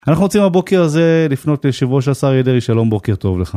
אנחנו רוצים הבוקר הזה לפנות ליושב ראש השר ידרי. שלום, בוקר טוב לך.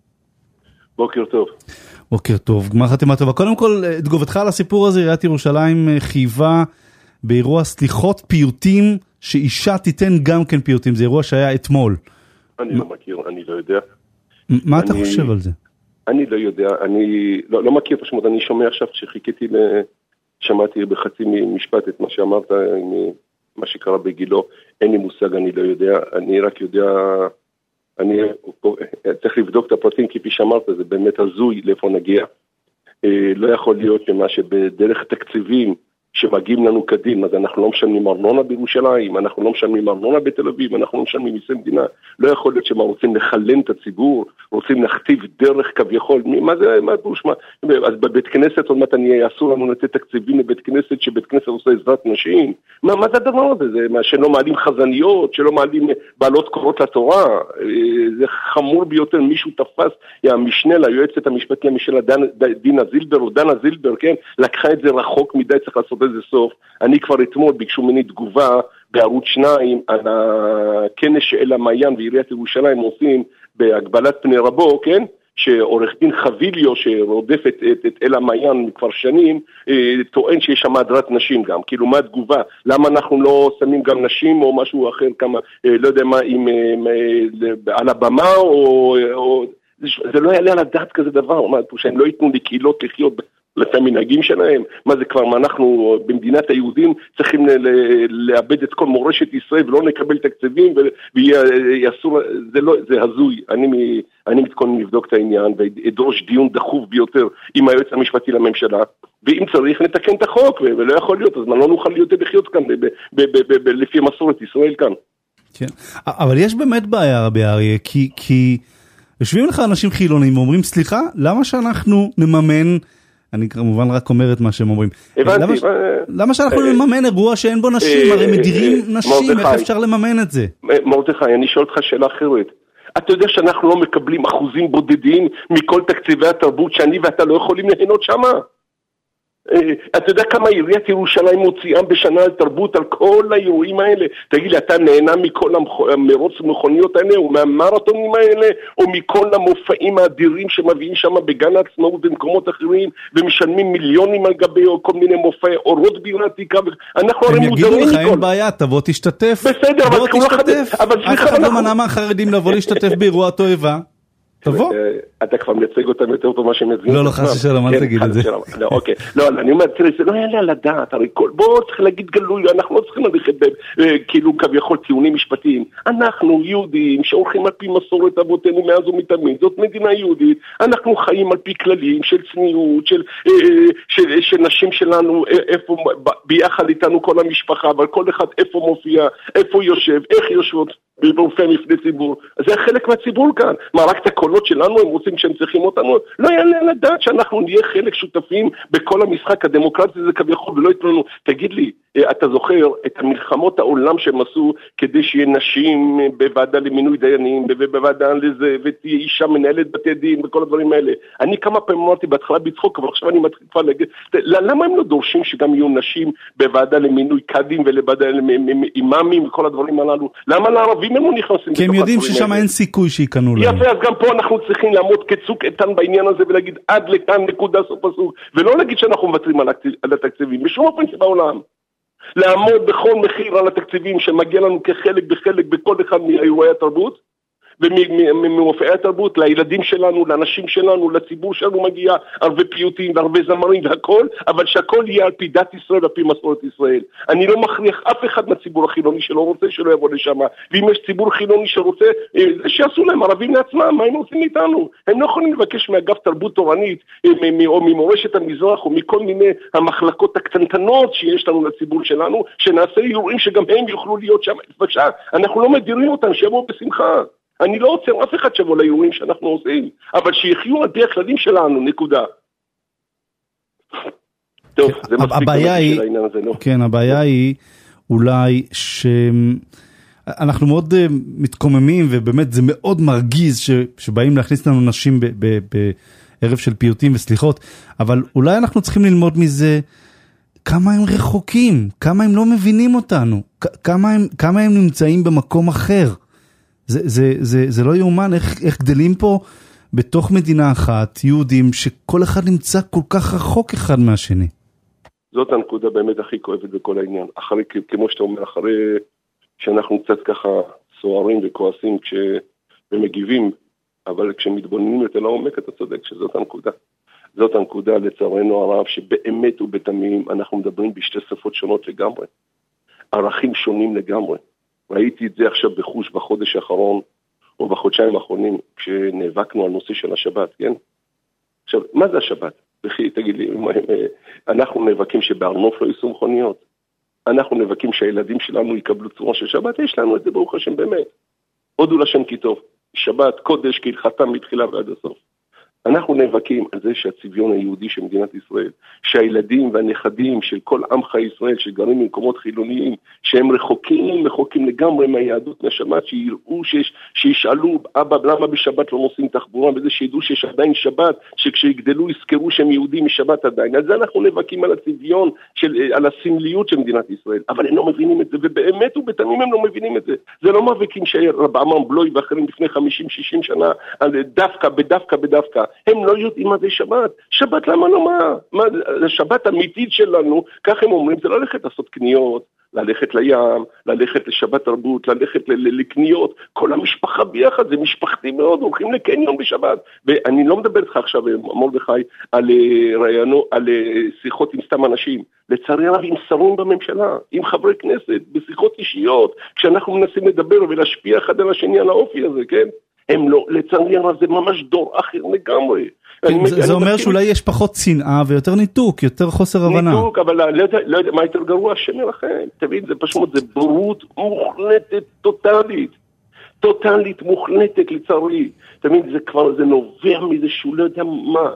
בוקר טוב. בוקר טוב, גמר חתימה טובה. קודם כל, תגובתך על הסיפור הזה, עיריית ירושלים חייבה באירוע סליחות פיוטים, שאישה תיתן גם כן פיוטים. זה אירוע שהיה אתמול. אני לא מכיר, אני לא יודע. מה אתה חושב על זה? אני לא יודע, אני לא מכיר פשוט, אני שומע עכשיו שחיכיתי, שמעתי בחצי משפט את מה שאמרת, מה שקרה בגילו, אין לי מושג, אני לא יודע, אני רק יודע, אני צריך לבדוק את הפרטים, כפי שאמרת, זה באמת הזוי לאיפה נגיע. לא יכול להיות שמה שבדרך תקציבים שמגיעים לנו קדים, אז אנחנו לא משלמים ארנונה בירושלים, אנחנו לא משלמים ארנונה בתל אביב, אנחנו לא משלמים מיסי מדינה. לא יכול להיות שמה רוצים לחלן את הציבור, רוצים להכתיב דרך כביכול, מה זה, מה דרוש, מה? אז בבית כנסת עוד מעט אסור לנו לתת תקציבים לבית כנסת, שבית כנסת עושה עזרת נשים. מה זה הדבר הזה? זה מה שלא מעלים חזניות, שלא מעלים בעלות קורות לתורה. זה חמור ביותר, מישהו תפס, המשנה ליועצת המשפטי, המשנה דינה זילבר או דנה זילבר, כן? לקחה את זה רחוק מדי, צריך לעשות איזה סוף. אני כבר אתמול ביקשו ממני תגובה בערוץ 2 על הכנס שאל המעיין ועיריית ירושלים עושים בהגבלת פני רבו, כן? שעורך דין חביליו שרודף את אל המעיין כבר שנים, טוען שיש שם הדרת נשים גם. כאילו מה התגובה? למה אנחנו לא שמים גם נשים או משהו אחר, כמה, לא יודע מה, על הבמה או זה לא יעלה על הדעת כזה דבר, שהם לא ייתנו לקהילות לחיות לפי המנהגים שלהם. מה זה כבר, מה אנחנו במדינת היהודים צריכים לאבד את כל מורשת ישראל ולא נקבל תקציבים ויעשו, זה הזוי. אני מתכונן לבדוק את העניין ואדרוש דיון דחוף ביותר עם היועץ המשפטי לממשלה, ואם צריך נתקן את החוק, ולא יכול להיות, אז לא נוכל להיות לחיות כאן לפי מסורת ישראל כאן. כן, אבל יש באמת בעיה רבי אריה, כי יושבים לך אנשים חילונים ואומרים, סליחה, למה שאנחנו נממן, אני כמובן רק אומר את מה שהם אומרים, למה שאנחנו נממן אירוע שאין בו נשים, הרי מדירים נשים, איך אפשר לממן את זה? מרדכי, אני שואל אותך שאלה אחרת. אתה יודע שאנחנו לא מקבלים אחוזים בודדים מכל תקציבי התרבות שאני ואתה לא יכולים ליהנות שמה? אתה יודע כמה עיריית ירושלים מוציאה בשנה על תרבות, על כל האירועים האלה? תגיד לי, אתה נהנה מכל המרוץ מכוניות האלה, או מהמרתונים האלה, או מכל המופעים האדירים שמביאים שם בגן העצמאות במקומות אחרים, ומשלמים מיליונים על גבי או כל מיני מופעי אורות בירתיקה? אנחנו הרי מודעים מכל. הם יגידו לך, אין בעיה, תבוא תשתתף. בסדר, אבל תשתתף. אף אחד לא מנע מהחרדים לבוא להשתתף באירוע תואבה. תבוא. אתה כבר מייצג אותם יותר טוב מה שהם מייצגים. לא, חס ושלום, אל תגיד את זה. אוקיי. לא, אני אומר, תראי, זה לא יעלה על הדעת, הרי בואו צריך להגיד גלוי, אנחנו לא צריכים ללכת כאילו כביכול טיעונים משפטיים. אנחנו יהודים שהולכים על פי מסורת אבותינו מאז ומתמיד, זאת מדינה יהודית, אנחנו חיים על פי כללים של צניעות, של נשים שלנו, איפה, ביחד איתנו כל המשפחה, אבל כל אחד איפה מופיע, איפה יושב, איך יושבות באופן מפני ציבור. זה חלק מהציבור כאן. מה, רק את הקולות שלנו הם רוצים שהם צריכים אותנו? לא יעלה על הדעת שאנחנו נהיה חלק שותפים בכל המשחק הדמוקרטי הזה כביכול, ולא יתנו. תגיד לי, אתה זוכר את המלחמות העולם שהם עשו כדי שיהיה נשים בוועדה למינוי דיינים, בוועדה לזה, ותהיה אישה מנהלת בתי דין וכל הדברים האלה. אני כמה פעמים אמרתי בהתחלה בצחוק, אבל עכשיו אני מתחיל כבר להגיד, למה הם לא דורשים שגם יהיו נשים בוועדה למינוי קאדים ולוועדה אימאמים וכל הדברים הללו? למה לערבים הם לא נכנסים? כי הם יודעים ששם אין סיכוי שיקנו להם. יפה, אז גם פה אנחנו צריכים לעמוד כצוק איתן בעניין הזה ולהגיד עד לכאן נקודה סוף פסוק, ולא להגיד שאנחנו מוותרים על התקציבים, בשום אופן שבעולם. לעמוד בכל מחיר על התקציבים שמגיע לנו כחלק בחלק בכל אחד מאירועי התרבות וממופעי התרבות, לילדים שלנו, לאנשים שלנו, לציבור שלנו מגיע הרבה פיוטים והרבה זמרים והכל, אבל שהכל יהיה על פי דת ישראל ועל פי מסורת ישראל. אני לא מכריח אף אחד מהציבור החילוני שלא רוצה שלא יבוא לשם, ואם יש ציבור חילוני שרוצה, שיעשו להם ערבים לעצמם, מה הם רוצים איתנו? הם לא יכולים לבקש מאגף תרבות תורנית או ממורשת המזרח או מכל מיני המחלקות הקטנטנות שיש לנו לציבור שלנו, שנעשה אירועים שגם הם יוכלו להיות שם. בבקשה, אנחנו לא מדירים אותם, שיבואו בשמחה. אני לא רוצה אף אחד שבוא לאירועים שאנחנו עושים, אבל שיחיו על פי הכללים שלנו, נקודה. טוב, זה מספיק של העניין הזה, לא? כן, הבעיה היא אולי שאנחנו מאוד מתקוממים, ובאמת זה מאוד מרגיז שבאים להכניס לנו נשים בערב של פיוטים וסליחות, אבל אולי אנחנו צריכים ללמוד מזה כמה הם רחוקים, כמה הם לא מבינים אותנו, כמה הם נמצאים במקום אחר. זה לא יאומן איך גדלים פה בתוך מדינה אחת, יהודים, שכל אחד נמצא כל כך רחוק אחד מהשני. זאת הנקודה באמת הכי כואבת בכל העניין. אחרי, כמו שאתה אומר, אחרי שאנחנו קצת ככה סוערים וכועסים ומגיבים, אבל כשמתבוננים יותר לעומק, אתה צודק שזאת הנקודה. זאת הנקודה לצערנו הרב, שבאמת ובתמים אנחנו מדברים בשתי שפות שונות לגמרי. ערכים שונים לגמרי. ראיתי את זה עכשיו בחוש בחודש האחרון, או בחודשיים האחרונים, כשנאבקנו על נושא של השבת, כן? עכשיו, מה זה השבת? תגיד לי, אנחנו נאבקים שבארנוף לא ייסעו מכוניות. אנחנו נאבקים שהילדים שלנו יקבלו צורה של שבת. יש לנו את זה ברוך השם באמת. הודו לשם כי טוב. שבת, קודש, כהלכתה מתחילה ועד הסוף. אנחנו נאבקים על זה שהצביון היהודי של מדינת ישראל, שהילדים והנכדים של כל עמך ישראל שגרים במקומות חילוניים, שהם רחוקים לגמרי מהיהדות מהשבת, שיראו שישאלו, אבא, למה בשבת לא נוסעים תחבורה, וזה שידעו שיש עדיין שבת, שכשיגדלו יזכרו שהם יהודים משבת עדיין. אז אנחנו נאבקים על הצביון, על הסמליות של מדינת ישראל, אבל הם לא מבינים את זה, ובאמת ובתמים הם לא מבינים את זה. זה לא מאבקים שרב עמרם בלוי ואחרים לפני 50-60 שנה, בדווקא. הם לא יודעים מה זה שבת. שבת למה לא מה? השבת אמיתית שלנו, כך הם אומרים, זה לא ללכת לעשות קניות, ללכת לים, ללכת לשבת תרבות, ללכת לקניות, כל המשפחה ביחד, זה משפחתי מאוד, הולכים לקניון בשבת. ואני לא מדבר איתך עכשיו, מרדכי, על שיחות עם סתם אנשים. לצערי הרב עם שרים בממשלה, עם חברי כנסת, בשיחות אישיות, כשאנחנו מנסים לדבר ולהשפיע אחד על השני על האופי הזה, כן? הם לא, לצערי הרב זה ממש דור אחר לגמרי. זה אומר שאולי יש פחות צנעה ויותר ניתוק, יותר חוסר הבנה. ניתוק, אבל לא יודע מה יותר גרוע, השם לכם. תבין, זה פשוט, זה בורות מוחלטת, טוטלית מוחלטת לצערי. תבין, זה כבר, זה נובע מזה שהוא לא יודע מה.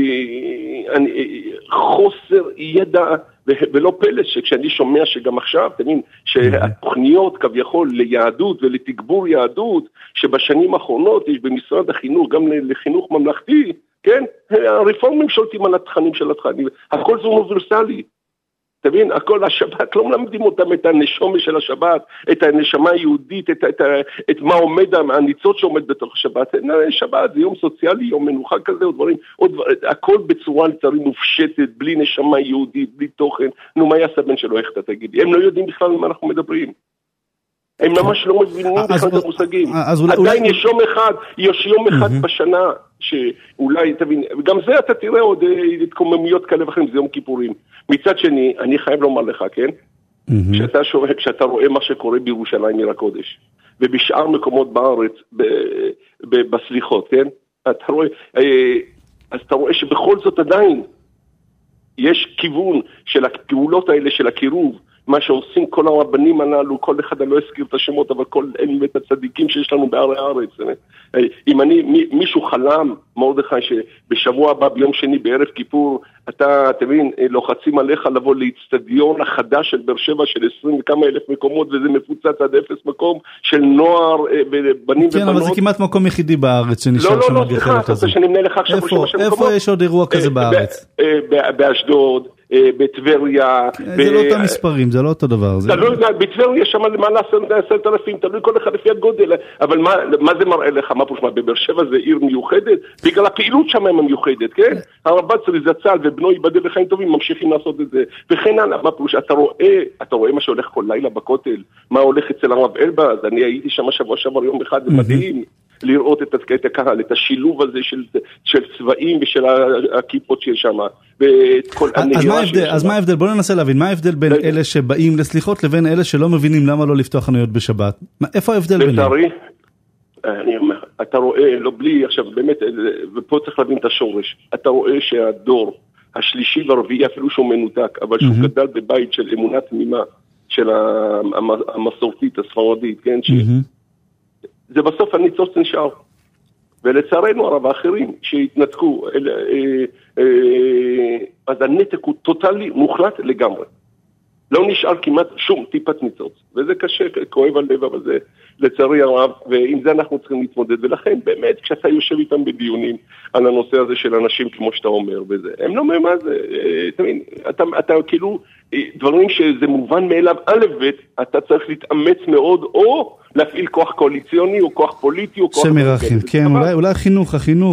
חוסר ידע, ולא פלא שכשאני שומע שגם עכשיו, תבין, שהתוכניות כביכול ליהדות ולתגבור יהדות, שבשנים האחרונות יש במשרד החינוך, גם לחינוך ממלכתי, כן? הרפורמים שולטים על התכנים של התכנים, הכל זה אוניברסלי. תבין, הכל, השבת, לא מלמדים אותם את הנשמה של השבת, את הנשמה היהודית, את מה עומד, הניצוץ שעומד בתוך השבת. שבת זה יום סוציאלי, יום מנוחה כזה, או דברים, הכל בצורה לצערי מופשטת, בלי נשמה יהודית, בלי תוכן. נו, מה יעשה בן שלו, איך אתה תגיד לי? הם לא יודעים בכלל מה אנחנו מדברים. הם ממש לא מבינים בכלל את המושגים. עדיין יש יום אחד בשנה, שאולי, תבין, גם זה אתה תראה עוד התקוממיות כאלה ואחרים, זה יום כיפורים. מצד שני, אני חייב לומר לך, כן? כשאתה רואה מה שקורה בירושלים עיר הקודש, ובשאר מקומות בארץ, בסליחות, כן? אז אתה רואה שבכל זאת עדיין יש כיוון של הפעולות האלה של הקירוב, מה שעושים כל הרבנים הללו, כל אחד אני לא אזכיר את השמות, אבל כל אלה את הצדיקים שיש לנו בערי הארץ. אם מישהו חלם, מרדכי, שבשבוע הבא ביום שני בערב כיפור, אתה תבין, לוחצים עליך לבוא לאצטדיון החדש של באר שבע של 20 וכמה אלף מקומות, וזה מפוצץ עד 0 מקום של נוער, בנים כן, ובנות. אבל זה כמעט מקום יחידי בארץ שנשאר שם הגחלת כזה. איפה יש עוד אירוע כזה בארץ? באשדוד. בטבריה. זה לא אותם מספרים, זה לא אותו דבר. בטבריה יש שם למעלה 10,000, תלוי כל אחד לפי הגודל, אבל מה זה מראה לך? מה פושמה? בבאר שבע זה עיר מיוחדת? בגלל הפעילות שם הם מיוחדת, כן? הרב"צ זצ"ל ובנו ייבדל לחיים טובים ממשיכים לעשות את זה. וכן הלאה, מה פושמה? אתה רואה מה שהולך כל לילה בכותל, מה הולך אצל הרב אלבז, אני הייתי שם שבוע שעבר יום אחד, זה מדהים. לראות את הקהל, את השילוב הזה של צבעים ושל הכיפות שיש שם. אז מה ההבדל? בוא ננסה להבין, מה ההבדל בין אלה שבאים לסליחות לבין אלה שלא מבינים למה לא לפתוח חנויות בשבת? איפה ההבדל ביניהם? לצערי, אתה רואה, לא בלי, עכשיו באמת, ופה צריך להבין את השורש, אתה רואה שהדור השלישי והרביעי, אפילו שהוא מנותק, אבל שהוא גדל בבית של אמונה תמימה, של המסורתית, הספרדית, כן, זה בסוף הניצוץ נשאר. ולצערנו הרב האחרים שהתנתקו, אז הנתק הוא טוטלי מוחלט לגמרי. לא נשאר כמעט שום טיפת ניצוץ, וזה קשה, כואב הלב, אבל זה לצערי הרב, ועם זה אנחנו צריכים להתמודד, ולכן באמת כשאתה יושב איתם בדיונים על הנושא הזה של אנשים כמו שאתה אומר, וזה, הם לא אומרים מה זה, אתה כאילו, דברים שזה מובן מאליו, א' ב', אתה צריך להתאמץ מאוד, או להפעיל כוח קואליציוני, או כוח פוליטי, או כוח... שמרחים, כן, אולי החינוך,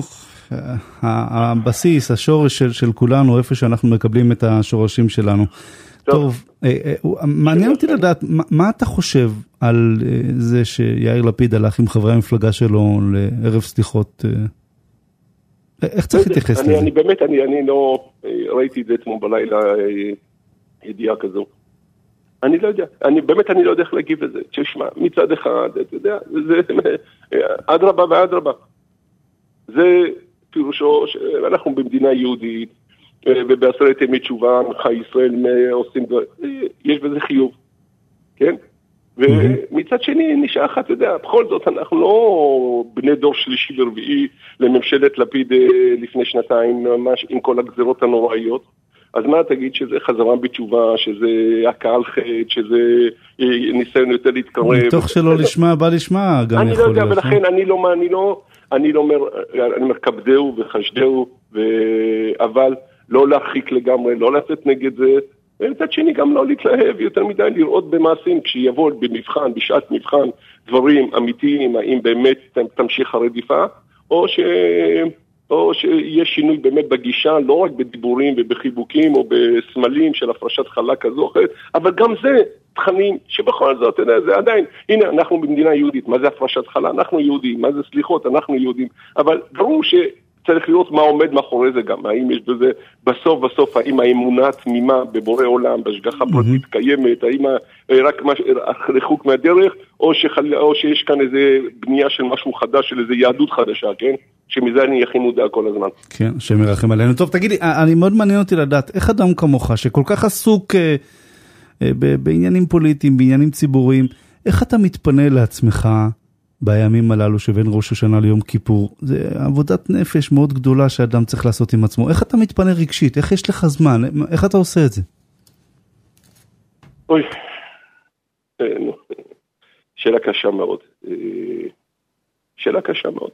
הבסיס, השורש של כולנו, איפה שאנחנו מקבלים את השורשים שלנו. טוב, מעניין אותי לדעת, מה אתה חושב על זה שיאיר לפיד הלך עם חברי המפלגה שלו לערב סליחות? איך צריך להתייחס לזה? אני באמת, אני לא ראיתי את זה אתמול בלילה ידיעה כזו. אני לא יודע, אני לא יודע איך להגיב לזה. תשמע, מצד אחד, אתה יודע, זה אדרבה ואדרבה. זה פירושו שאנחנו במדינה יהודית, ובעשרת ימי תשובה, חי ישראל עושים דבר, יש בזה חיוב, כן? ומצד שני, נשאר אחת, אתה יודע, בכל זאת אנחנו לא בני דור שלישי ורביעי לממשלת לפיד לפני שנתיים, ממש עם כל הגזרות הנוראיות. אז מה תגיד שזה חזרה בתשובה, שזה הקהל חטא, שזה ניסיון יותר להתקרב? מתוך שלא לשמע, בא לשמע גם יכול להיות. אני לא יודע, ולכן אני לא אומר, אני מקבדהו וחשדהו, אבל לא להרחיק לגמרי, לא לצאת נגד זה, ומצד שני גם לא להתלהב, יותר מדי לראות במעשים, כשיבוא במבחן, בשעת מבחן, דברים אמיתיים, האם באמת תמשיך הרדיפה, או שיש שינוי באמת בגישה, לא רק בדיבורים ובחיבוקים, או בסמלים של הפרשת חלה כזו או אחרת, אבל גם זה תכנים שבכל זאת, זה עדיין, הנה, אנחנו במדינה יהודית, מה זה הפרשת חלה? אנחנו יהודים, מה זה סליחות? אנחנו יהודים, אבל ברור צריך לראות מה עומד מאחורי זה גם, האם יש בזה בסוף, האם האמונה תמימה בבורא עולם, בהשגחה פרטית קיימת, האם רק רחוק מהדרך, או שיש כאן איזה בנייה של משהו חדש, של איזה יהדות חדשה, כן? שמזה אני הכי מודע כל הזמן. כן, שמרחם עלינו. טוב, תגידי, אני מאוד מעניין אותי לדעת, איך אדם כמוך, שכל כך עסוק בעניינים פוליטיים, בעניינים ציבוריים, איך אתה מתפנה לעצמך בימים הללו שבין ראש השנה ליום כיפור? זה עבודת נפש מאוד גדולה שאדם צריך לעשות עם עצמו. איך אתה מתפנה רגשית? איך יש לך זמן? איך אתה עושה את זה? אוי, שאלה קשה מאוד. שאלה קשה מאוד.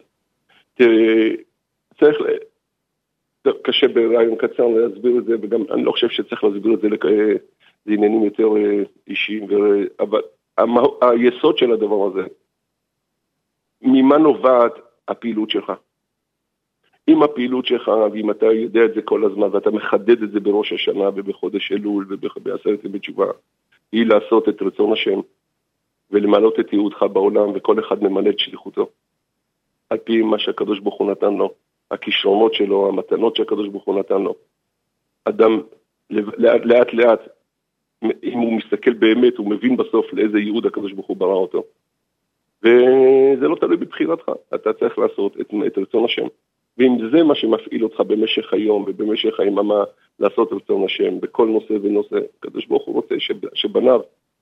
צריך, קשה ברעיון קצר להסביר את זה, וגם אני לא חושב שצריך להסביר את זה לעניינים יותר אישיים, אבל היסוד של הדבר הזה, ממה נובעת הפעילות שלך? אם הפעילות שלך, ואם אתה יודע את זה כל הזמן, ואתה מחדד את זה בראש השנה ובחודש אלול ובעשרת ימי תשובה, היא לעשות את רצון השם, ולמלא את ייעודך בעולם, וכל אחד ממלא את שליחותו. על פי מה שהקדוש ברוך הוא נתן לו, הכישרונות שלו, המתנות שהקדוש ברוך הוא נתן לו. אדם לאט לאט, אם הוא מסתכל באמת, הוא מבין בסוף לאיזה ייעוד הקדוש ברוך הוא ברא אותו. וזה לא תלוי בבחירתך, אתה צריך לעשות את רצון השם. ואם זה מה שמפעיל אותך במשך היום ובמשך היממה, לעשות רצון השם בכל נושא ונושא, הקדוש ברוך הוא רוצה שבניו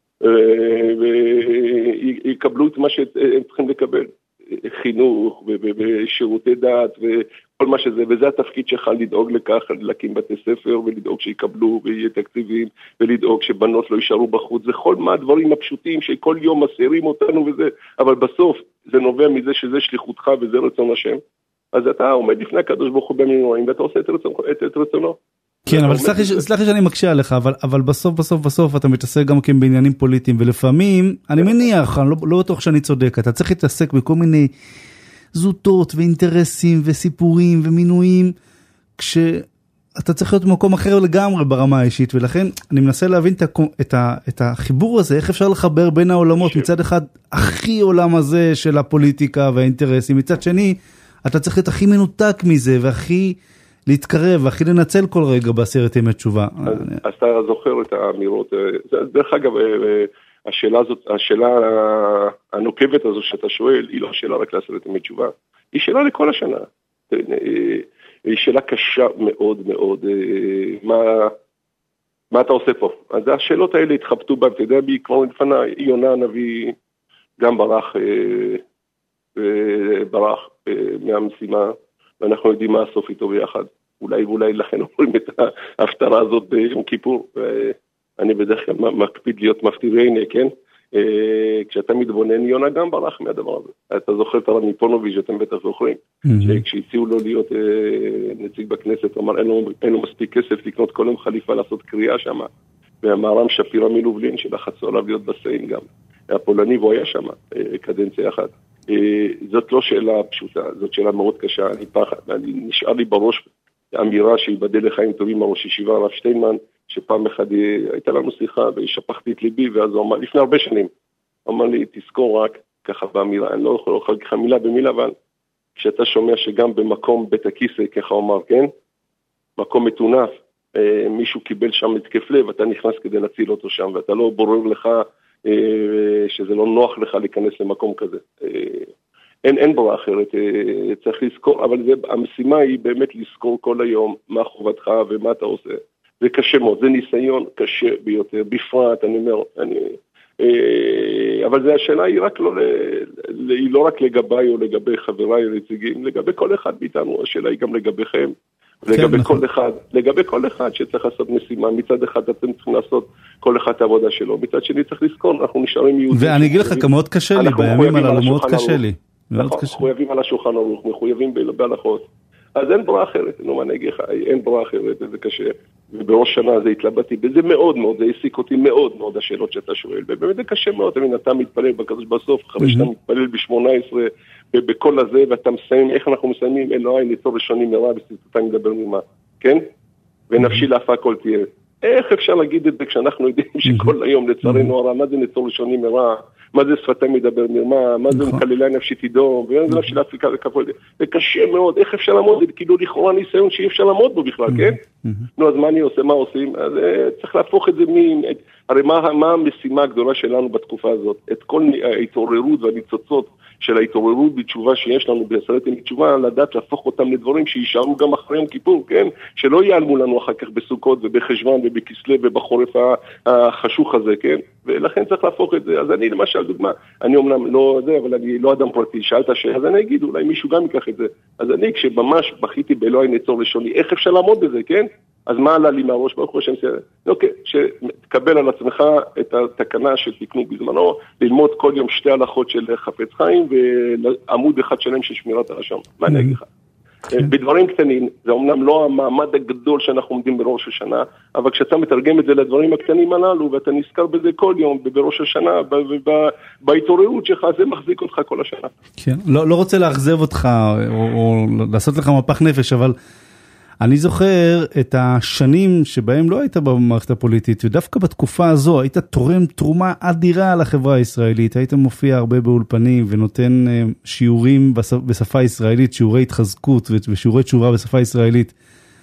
יקבלו את מה שהם צריכים לקבל. חינוך ושירותי דת וכל מה שזה, וזה התפקיד שלך לדאוג לכך, להקים בתי ספר ולדאוג שיקבלו ויהיה תקציבים ולדאוג שבנות לא יישארו בחוץ, זה כל מה הדברים הפשוטים שכל יום מסעירים אותנו וזה, אבל בסוף זה נובע מזה שזה שליחותך וזה רצון השם, אז אתה עומד לפני הקדוש ברוך הוא במינויים ואתה עושה את רצונו. כן, אבל סלח לי שאני מקשה עליך, אבל בסוף אתה מתעסק גם כן בעניינים פוליטיים, ולפעמים, אני מניח, אני לא בטוח שאני צודק, אתה צריך להתעסק בכל מיני זוטות ואינטרסים וסיפורים ומינויים, כשאתה צריך להיות במקום אחר לגמרי ברמה האישית, ולכן אני מנסה להבין את החיבור הזה, איך אפשר לחבר בין העולמות, מצד אחד הכי עולם הזה של הפוליטיקה והאינטרסים, מצד שני, אתה צריך להיות הכי מנותק מזה, והכי להתקרב, הכי לנצל כל רגע בעשרת ימי תשובה. אז אתה זוכר את האמירות, דרך אגב, השאלה הנוקבת הזו שאתה שואל, היא לא שאלה רק לעשרת ימי תשובה, היא שאלה לכל השנה. היא שאלה קשה מאוד מאוד, מה אתה עושה פה? אז השאלות האלה התחבטו בה, אתה יודע, כבר לפני יונה הנביא גם ברח מהמשימה, ואנחנו יודעים מה הסוף איתו ביחד. אולי לכן אומרים את ההפטרה הזאת ביום כיפור. אני בדרך כלל מקפיד להיות מפתיע הנה, כן? כשאתה מתבונן, יונה גם ברח מהדבר הזה. אתה זוכר את הרב מפונוביץ', אתם בטח זוכרים, שכשהציעו לו להיות נציג בכנסת, הוא אמר, אין לו מספיק כסף לקנות כל יום חליפה לעשות קריאה שם, והמהר"ם שפירא מלובלין שלחצו עליו להיות בסיין גם. היה פולני והוא היה שם, קדנציה אחת. זאת לא שאלה פשוטה, זאת שאלה מאוד קשה, אני נשאר לי בראש אמירה שיבדל לחיים טובים הראש ישיבה הרב שטיינמן, שפעם אחד הייתה לנו שיחה ושפחתי את ליבי, ואז הוא אמר, לפני הרבה שנים, הוא אמר לי, תזכור רק ככה באמירה, אני לא יכול לך מילה במילה, אבל כשאתה שומע שגם במקום בית הכיסא, ככה הוא אמר, כן? מקום מתונף, מישהו קיבל שם התקף לב, אתה נכנס כדי להציל אותו שם, ואתה לא בורר לך שזה לא נוח לך להיכנס למקום כזה. אין ברירה אחרת, צריך לזכור, אבל המשימה היא באמת לזכור כל היום מה חובתך ומה אתה עושה. זה קשה מאוד, זה ניסיון קשה ביותר, בפרט, אני אומר, אבל זה השאלה היא לא רק לגביי או לגבי חבריי הנציגים, לגבי כל אחד מאיתנו, השאלה היא גם לגביכם, לגבי כל אחד שצריך לעשות משימה, מצד אחד אתם צריכים לעשות כל אחד את העבודה שלו, מצד שני צריך לזכור, אנחנו נשארים יהודים. ואני אגיד לך, כמאוד קשה לי, בימים הללו מאוד קשה לי. מחויבים על השולחן ערוך, מחויבים בהלכות. אז אין ברירה אחרת, נו מה אני אגיד לך, אין ברירה אחרת, זה קשה. ובראש שנה זה התלבטתי, וזה מאוד מאוד, זה העסיק אותי מאוד מאוד השאלות שאתה שואל, ובאמת זה קשה מאוד, אתה מתפלל בקדוש בסוף, אחרי שאתה מתפלל ב-18, בכל הזה, ואתה מסיים, איך אנחנו מסיימים, אלוהי ניצור ראשוני מרע, וסתתה מדבר ממה, כן? ונפשי לאפה הכל תהיה. איך אפשר להגיד את זה כשאנחנו יודעים שכל היום לצערנו הרע, מה זה ניצור ראשוני מרע, מה זה שפתיים מדבר מרמה, מה זה מקללה נפשי תידום, ואין זה נפשי להפיקה וכפול. זה קשה מאוד, איך אפשר לעמוד? זה כאילו לכאורה ניסיון שאי אפשר לעמוד בו בכלל, כן? נו, אז מה אני עושה, מה עושים? אז צריך להפוך את זה הרי מה המשימה הגדולה שלנו בתקופה הזאת? את כל ההתעוררות והניצוצות של ההתעוררות בתשובה שיש לנו בעשרת ימי תשובה, לדעת להפוך אותם לדברים שישארו גם אחרי יום כיפור, כן? שלא ייעלמו לנו אחר כך בסוכות ובחשבן ובכסלו ובחורף החשוך הזה, כן? ולכן צריך להפוך את זה. אז אני למשל דוגמה, אני אומנם לא זה, אבל אני לא אדם פרטי, שאלת שאלה, אז אני אגיד, אולי מישהו גם ייקח את זה. אז אני כשממש בכיתי באלוהי נצור ראשוני, איך אפשר לעמוד בזה, כן? אז מה עלה לי מהראש ברוך הוא השם? אוקיי, שתקבל על עצמך את התקנה שתקנו בזמנו, ללמוד כל יום 2 הלכות של חפץ חיים, ועמוד אחד שלם של שמירת הרשם. מה אני אגיד לך? בדברים קטנים, זה אומנם לא המעמד הגדול שאנחנו עומדים בראש השנה, אבל כשאתה מתרגם את זה לדברים הקטנים הללו, ואתה נזכר בזה כל יום, בראש השנה, בהתעוררות שלך, זה מחזיק אותך כל השנה. כן, לא רוצה לאכזב אותך, או לעשות לך מפח נפש, אבל אני זוכר את השנים שבהם לא היית במערכת הפוליטית, ודווקא בתקופה הזו היית תורם תרומה אדירה לחברה הישראלית, היית מופיע הרבה באולפנים ונותן שיעורים בשפה ישראלית, שיעורי התחזקות ושיעורי תשובה בשפה ישראלית.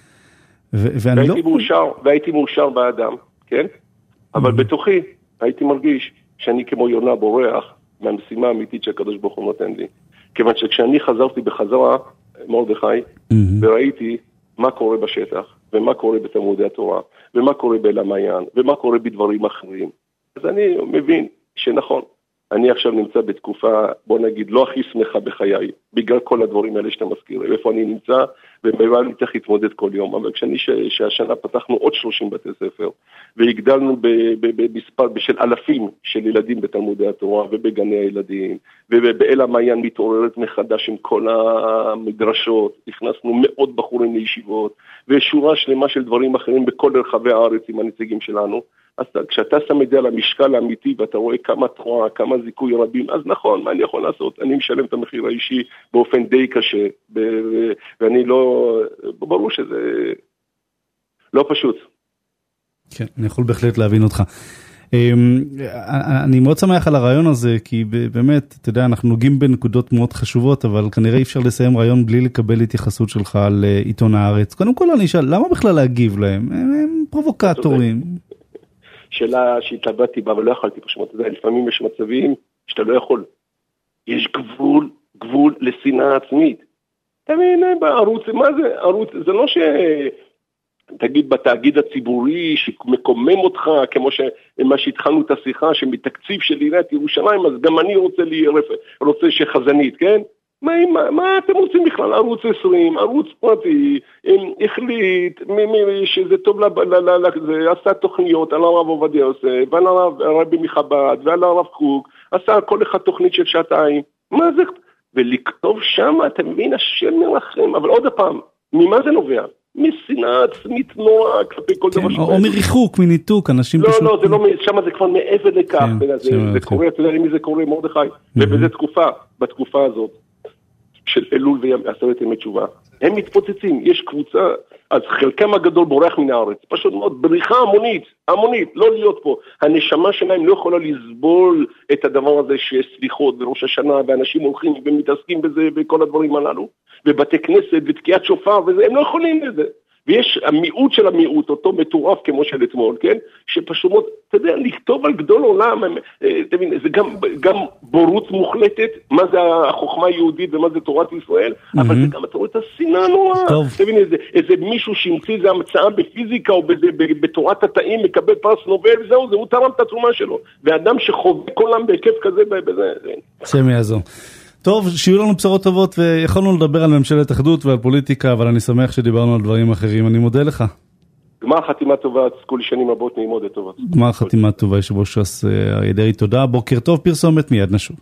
והייתי מאושר באדם, כן? אבל בתוכי הייתי מרגיש שאני כמו יונה בורח מהמשימה האמיתית שהקדוש ברוך הוא נותן לי. כיוון שכשאני חזרתי בחזרה, מרדכי, וראיתי מה קורה בשטח, ומה קורה בתלמודי התורה, ומה קורה באל המעיין, ומה קורה בדברים אחרים. אז אני מבין שנכון, אני עכשיו נמצא בתקופה, בוא נגיד, לא הכי שמחה בחיי, בגלל כל הדברים האלה שאתה מזכיר, איפה אני נמצא, ובמה אני צריך להתמודד כל יום. אבל שהשנה פתחנו עוד 30 בתי ספר, והגדלנו במספר של אלפים של ילדים בתלמודי התורה, ובגני הילדים, ובאל המעיין מתעוררת מחדש עם כל המדרשות, הכנסנו מאות בחורים לישיבות, ושורה שלמה של דברים אחרים בכל רחבי הארץ עם הנציגים שלנו. אז כשאתה שם את זה על המשקל האמיתי, ואתה רואה כמה תורה, כמה זיכוי רבים, אז נכון, מה אני יכול לעשות? אני משלם את המחיר האישי באופן די קשה, ואני לא, ברור שזה לא פשוט. כן, אני יכול בהחלט להבין אותך. אני מאוד שמח על הרעיון הזה, כי באמת, אתה יודע, אנחנו נוגעים בנקודות מאוד חשובות, אבל כנראה אי אפשר לסיים רעיון בלי לקבל התייחסות שלך על עיתון הארץ. קודם כל אני אשאל, למה בכלל להגיב להם? הם פרובוקטורים. שאלה שהתלבטתי בה, אבל לא יכולתי פשוט, לפעמים יש מצבים שאתה לא יכול. יש גבול לשנאה עצמית. אתה מבין, בערוץ, מה זה? ערוץ, זה לא תגיד בתאגיד הציבורי שמקומם אותך, כמו מה שהתחלנו את השיחה, שמתקציב של עיריית ירושלים, אז גם אני רוצה שחזנית, כן? מה אתם רוצים בכלל? ערוץ 20, ערוץ פרטי, החליט שזה טוב, עשה תוכניות על הרב עובדיה יוסף, ועל הרבי מחב"ד, ועל הרב קוק, עשה כל אחד תוכנית של שעתיים. מה זה? ולכתוב שם, אתה מבין, השם מרחם, אבל עוד הפעם, ממה זה נובע? משנאה עצמית נורא כלפי כל דבר שבא. או מריחוק, מניתוק, אנשים פשוט... לא, שם זה כבר מעבר לכך, זה קורה, אתה יודע למי זה קורה, מרדכי, ובזה בתקופה הזאת, של אלול ועשרת ימי תשובה, הם מתפוצצים, יש קבוצה, אז חלקם הגדול בורח מן הארץ, פשוט מאוד בריחה המונית, לא להיות פה, הנשמה שלהם לא יכולה לסבול את הדבר הזה שיש סליחות בראש השנה, ואנשים הולכים ומתעסקים בזה וכל הדברים הללו, ובתי כנסת ותקיעת שופר וזה, הם לא יכולים לזה. ויש המיעוט של המיעוט, אותו מטורף כמו של אתמול, כן? שפשוט, אתה יודע, לכתוב על גדול עולם, תבין, זה גם בורות מוחלטת, מה זה החוכמה היהודית ומה זה תורת ישראל, אבל זה גם, אתה רואה את השנאה נורא. תבין, איזה מישהו שהמציא זה המצאה בפיזיקה או בתורת התאים, מקבל פרס נובל, וזהו, הוא תרם את התרומה שלו. ואדם שחווה כל העם בהיקף כזה, שם יעזור. טוב, שיהיו לנו בשורות טובות, ויכולנו לדבר על ממשלת אחדות ועל פוליטיקה, אבל אני שמח שדיברנו על דברים אחרים. אני מודה לך. גמר חתימה טובה, תזכו לי שנים רבות נעימות לטובה. גמר חתימה טובה, יושב ראש ש"ס אריה דרעי, תודה. בוקר טוב, פרסומת מיד נשוב.